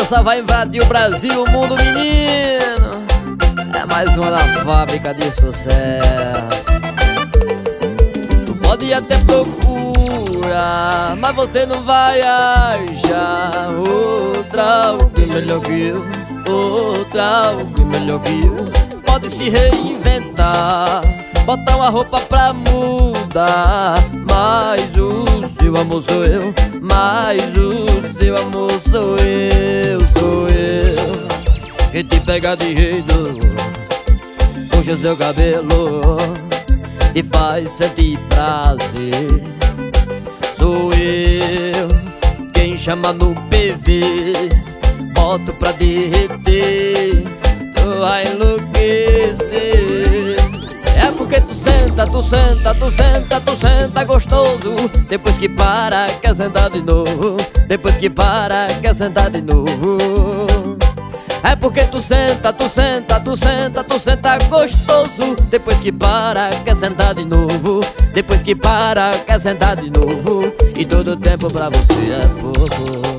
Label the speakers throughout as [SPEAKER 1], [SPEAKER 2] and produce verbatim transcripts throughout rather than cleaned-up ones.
[SPEAKER 1] Essa vai invadir o Brasil, o mundo, menino. É mais uma da fábrica de sucesso. Tu pode até procurar, mas você não vai achar outra alguém melhor que eu, outra alguém melhor que eu. Pode se reinventar, botar uma roupa pra mudar, mas o seu amor sou eu, mas o seu amor sou eu, sou eu. Quem te pega de jeito, puxa o seu cabelo e faz sentir prazer. Sou eu, quem chama no P V, boto pra derreter, tu vai enlouquecer. É porque tu senta, tu senta, tu senta, tu senta gostoso. Depois que para, quer sentar de novo. Depois que para, quer sentar de novo. É porque tu senta, tu senta, tu senta, tu senta gostoso. Depois que para, quer sentar de novo. Depois que para, quer sentar de novo. E todo tempo pra você é pouco.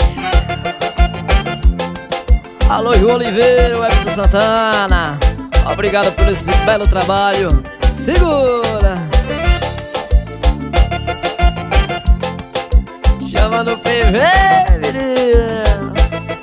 [SPEAKER 1] Alô, João Oliveira, Webster Santana, obrigado por esse belo trabalho. Segura! Chama no P V, menino.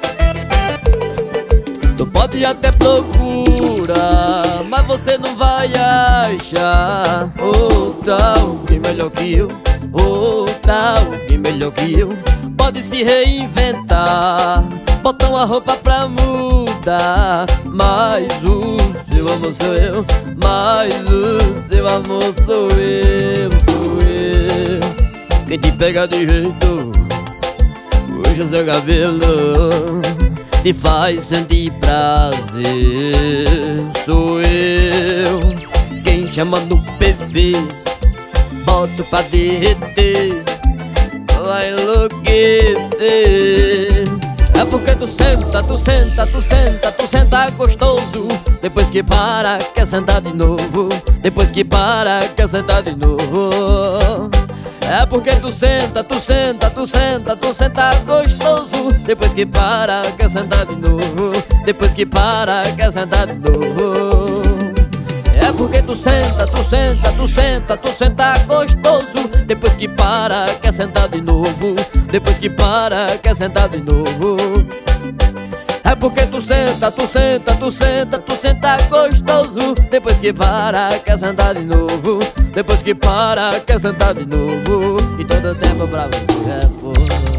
[SPEAKER 1] Tu pode até procurar, mas você não vai achar outra alguém melhor que eu, outra alguém melhor que eu. Pode se reinventar, botar uma roupa pra mudar, mas o seu amor sou eu, mas o seu amor sou eu, sou eu. Quem te pega de jeito, puxa o seu cabelo e faz sentir prazer. Sou eu, quem chama no P V, boto pra derreter, vai enlouquecer. É porque tu senta, tu senta, tu senta, tu senta gostoso. Depois que para, quer sentar de novo. Depois que para, quer sentar de novo. É porque tu senta, tu senta, tu senta, tu senta gostoso. Depois que para, quer sentar de novo. Depois que para, quer sentar de novo. É porque tu senta, tu senta, tu senta, tu senta gostoso. Depois que para, quer sentar de novo. Depois que para, quer sentar de novo. É porque tu senta, tu senta, tu senta, tu senta gostoso. Depois que para, quer sentar de novo. Depois que para, quer sentar de novo. E todo tempo pra você é pouco.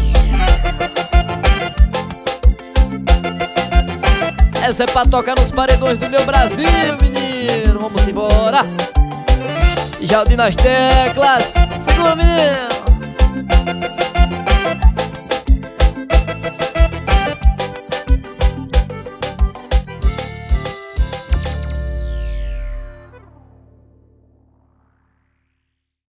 [SPEAKER 1] Essa é pra tocar nos paredões do meu Brasil, menino. Vamos embora. Jaldi nas teclas. Segura, menino.